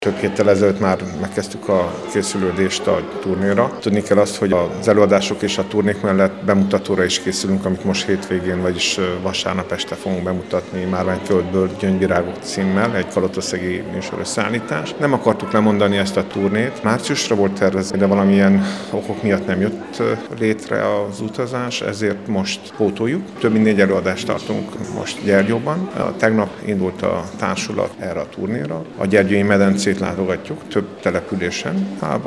Több héttel ezelőtt már megkezdtük a készülődést a turnéra. Tudni kell azt, hogy az előadások és a turnék mellett bemutatóra is készülünk, amit most hétvégén, vagyis vasárnap este fogunk bemutatni Márványföldből Gyöngyvirágok címmel, egy kalotaszegi műsorösszeállítás. Nem akartuk lemondani ezt a turnét. Márciusra volt tervezve, de valamilyen okok miatt nem jött létre az utazás, ezért most pótoljuk. Több mint 4 előadást tartunk most Gyergyóban. Tegnap indult a társulat erre a turnéra. A Gyergyói medencét látogatjuk több településen,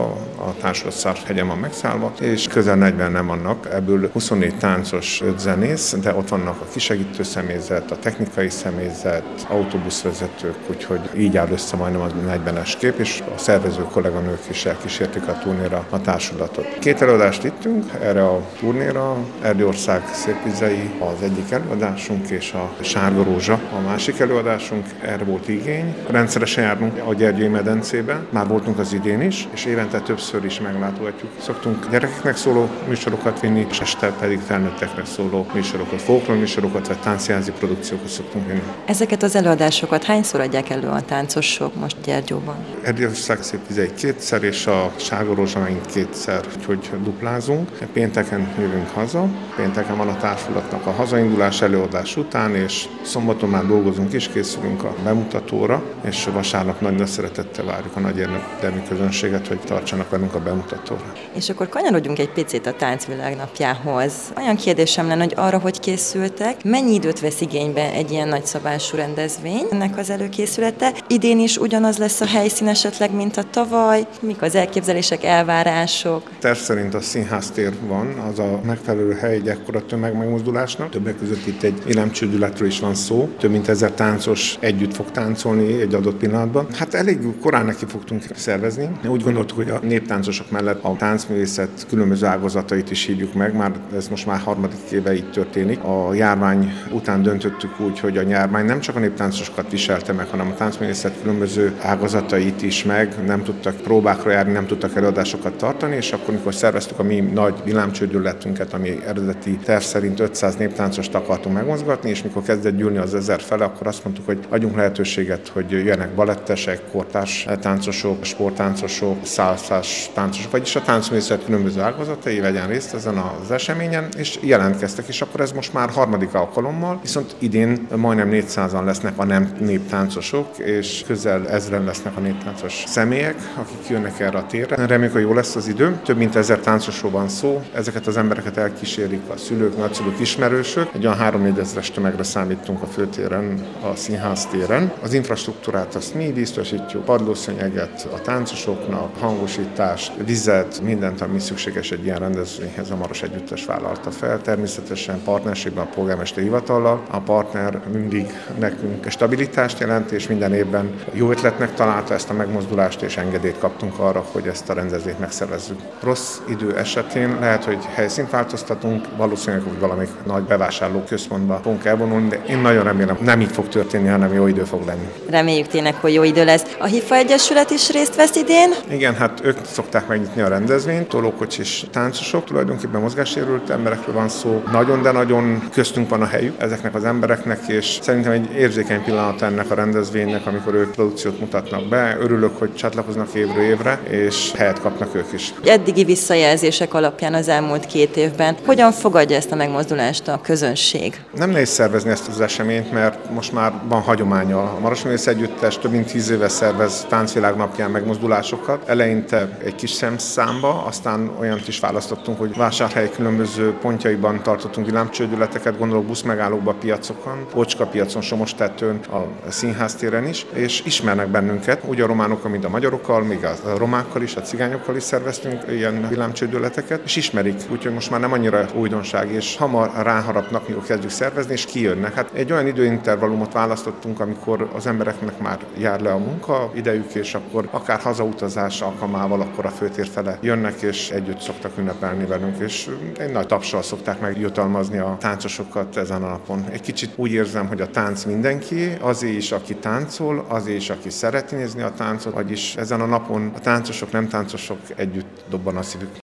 a társulat Szarvhegyen van megszállva, és közel 40-en vannak, ebből 24 táncos, 5 zenész, de ott vannak a kisegítő személyzet, a technikai személyzet, autóbuszvezetők, úgyhogy így áll össze majdnem az 40-es kép, és a szervező kolléganők is elkísérték a turnéra a társulatot. 2 előadást ittünk erre a turnéra, Erdélyország szépvizei az egyik előadásunk, és a Sárga Rózsa a másik előadásunk, erre volt igény. Rendszeresen járunk a Gyergyói medencében, már voltunk az idén is, és évente többször is meglátogatjuk. Szoktunk gyerekeknek szóló műsorokat vinni, és este pedig felnőtteknek szóló műsorokat, folklór műsorokat, vagy táncszínházi produkciókat szoktunk vinni. Ezeket az előadásokat hányszor adják elő a táncosok most Gyergyóban? Erdélyország szépvizei 2-szer, és a Sárga Rózsa megint 2-szer, úgyhogy duplázunk. Pénteken jövünk haza, pénteken van a társulatnak a hazaindulás előadás után, és szombaton már dolgozunk is, készülünk a bemutatóra, és vasárnap nagy szeretettel várjuk a nagy érdemű közönséget, hogy tartsanak velünk a bemutatóra. És akkor kanyarodjunk egy picit a táncvilágnapjához. Olyan kérdésem lenne, hogy arra, hogy készültek, mennyi időt vesz igénybe egy ilyen nagyszabású rendezvény, ennek az előkészülete? Idén is ugyanaz lesz a helyszín esetleg, mint a tavaly? Mik az elképzelések, elvárások? Terv szerint a színháztér van, az a megfelelő hely egy ekkora tömegmegmozdulásnak. Többek között itt egy villámcsődületről is van szó. Több mint 1000 táncos együtt fog táncolni egy adott pillanatban. Hát elég korán neki fogtunk szervezni. Úgy gondoltuk, hogy a néptáncosok mellett a táncművészet különböző ágazatait is hívjuk meg, már ez most már 3. éve így történik. A járvány után döntöttük úgy, hogy a járvány nem csak a néptáncosokat viselte meg, hanem a táncművészet különböző ágazatait is meg, nem tudtak próbákra járni, nem tudtak előadásokat tartani, és akkor, amikor szerveztük a mi nagy villámcsődületünket, ami eredeti terv szerint 500 néptáncost akartunk megmozgatni, és mikor kezdett gyűlni az 1000 fele, akkor azt mondtuk, hogy adjunk lehetőséget, hogy jöjjenek balettesek, kortárs táncosok, sporttáncosok, szálszás táncosok, vagyis a táncművészet különböző ágazatai vegyen részt ezen az eseményen, és jelentkeztek, és akkor ez most már 3. alkalommal, viszont idén majdnem 400-an lesznek a nem néptáncosok, és közel 1000-en lesznek a néptáncos személyek, akik jönnek erre a térre. Reméljük, hogy jó lesz az idő. Több mint 1000 táncosról van szó, ezeket az embereket elkísérik a szülők, nagyszülők, ismerősök. Egy olyan 3-4 ezeres tömegre számítunk a főtéren, a színház téren. Az infrastruktúrát azt mi biztosítjuk, padlószönyeget a táncosoknak, hangosítást, vizet, mindent, ami szükséges egy ilyen rendezvényhez, a Maros Együttes vállalta fel. Természetesen partnerségben a polgármesteri hivatallal. A partner mindig nekünk stabilitást jelent, és minden évben jó ötletnek találta ezt a megmozdulást, és engedélyt kaptunk arra, hogy ezt a rendezvényt megszervezzük. Rossz idő esetén lehet, hogy helyszínt változtatunk, valószínűleg, hogy valamelyik nagy bevásárló központba fogunk elvonulni, de én nagyon remélem, nem így fog történni, hanem jó idő fog lenni. Reméljük tényleg, hogy jó idő lesz. A HIFA Egyesület is részt vesz idén? Igen, hát ők szokták megnyitni a rendezvényt, tolókocsis táncosok, tulajdonképpen mozgássérült emberekről van szó. Nagyon, de nagyon köztünk van a helyük ezeknek az embereknek, és szerintem egy érzékeny pillanat ennek a rendezvénynek, amikor ők produkciót mutatnak be. Örülök, hogy csatlakoznak évről évre, és helyet kapnak ők is. Eddigi visszajelzések alapján az elmúlt 2 évben hogyan fogadja ezt a megmozdulást a közönség? Nem nehéz szervezni ezt az eseményt, mert most már van hagyománya. A Marosművész Együttes több mint 10 éve szervez táncvilágnapján megmozdulásokat. Eleinte egy kis szemszámba, aztán olyant is választottunk, hogy Vásárhely különböző pontjaiban tartottunk villámcsődületeket, gondolok buszmegállókban, piacokon, Ócska piacon, Somostetőn, a színháztéren is, és ismernek bennünket, úgy a románokkal, mint a magyarokkal, még a romákkal is, a cigányokkal is szerveztünk ilyen villámcsődületeket, és ismerik, úgyhogy most már nem annyira újdonság, és hamar ráharapnak, mikor kezdjük szervezni, és kijönnek. Hát egy olyan időintervallumot választottunk, amikor az embereknek már jár le a munka idejük, és akkor akár hazautazás alkalmával, akkor a főtér fele jönnek, és együtt szoktak ünnepelni velünk, és egy nagy tapssal szokták megjutalmazni a táncosokat ezen a napon. Egy kicsit úgy érzem, hogy a tánc mindenki, azért is, aki táncol, azért is, aki szereti nézni a táncot, vagyis ezen a napon a táncosok, nem táncosok együtt dobban a szívük.